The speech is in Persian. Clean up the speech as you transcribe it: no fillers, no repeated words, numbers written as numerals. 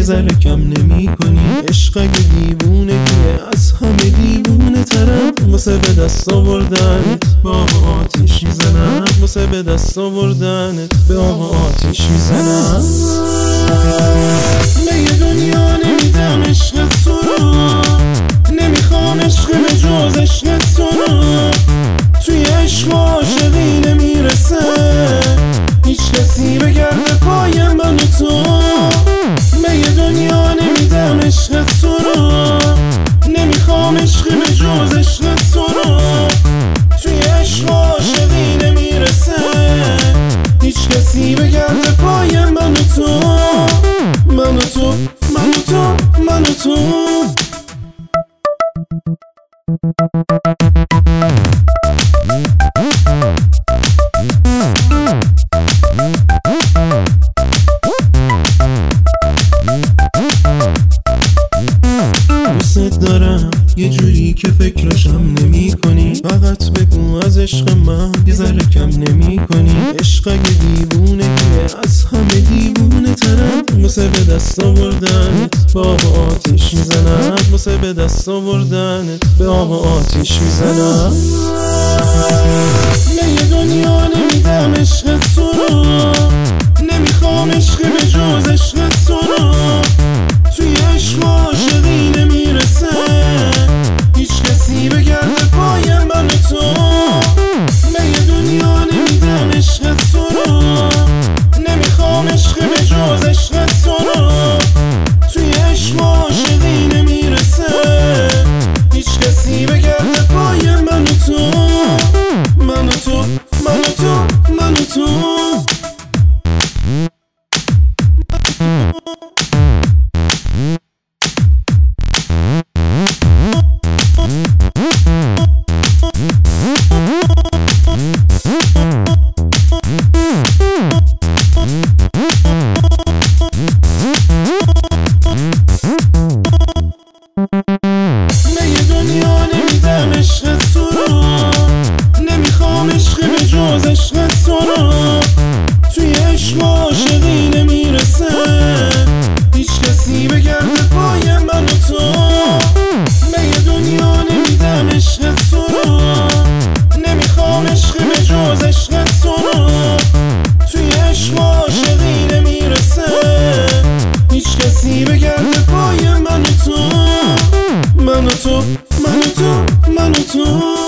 ذره کم نمی کنی. عشق اگه دیوونه کیه، از همه دیوونه ترم. واسه به دست آوردنت به آب آتیش میزنم. واسه به دست آوردنت به آب آتیش میزنم. به یه دنیا نمیدم عشق تو رو، نمیخوام عشق به جز عشق تو رو. توی عشق عاشقی نمیرسه هیچ کسی به گرد پای من و تو. به یه دنیا نمیدم عشق تو رو، نمیخوام عشق به جز عشق تو رو. توی عشق عاشقی نمیرسه هیچ کسی به گرد پای من و تو. من و تو، من و تو، من و تو. دوست دارم یه جوری که فکرشم نمی کنی. فقط بگو از عشق من یه ذره کم نمی کنی. عشق اگه دیوونه که از همه دیوونه ترم. واسه به دست آوردنت به آب آتیش میزنم. واسه به دست آوردنت به آب آتیش میزنم. یه دنیا نمیدم عشق تو رو، نمیخوام عشق به جز عشق تو رو. توی عشق عاشقی نمیرسه هیچ کسی به گرد پای من و تو. به یه دنیا نمیدم عشق تو رو، نمیخوام عشق به جز عشق تو رو. توی عشق عاشقی نمیرسه هیچ کسی به گرد پای من و تو. من و تو، من و تو، من و تو. به یه دنیا نمیدم عشق تو رو، نمیخوام عشق به جز عشق تو رو. توی عشق عاشقی نمیرسه هیچ کسی به گرد پای من و تو. به یه دنیا نمیدم عشق تو رو، نمیخوام عشق به جز عشق تو رو. توی عشق عاشقی نمیرسه هیچ کسی به گرد پای من و تو. من و تو، من و تو، من و تو.